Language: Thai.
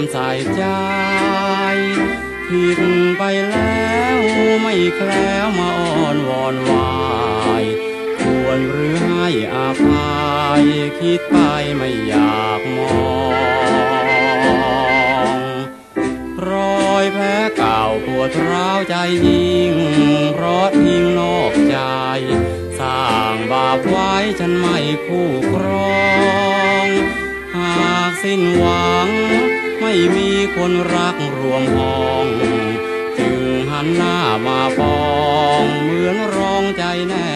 ำใส่ใจผิดไปแล้วไม่แคล้วมาอ้อนวอนวายควรหรือให้อภัยคิดไปไม่อยากมองรอยแผลเก่าปวดร้าวใจยิ่งเพราะทิ้งนอกใจสร้างบาปไว้ฉันไม่คู่ครองหากสิ้นหวังไม่มีคนรักรวมห้องจึงหันหน้ามาปองเหมือนร้องใจแน่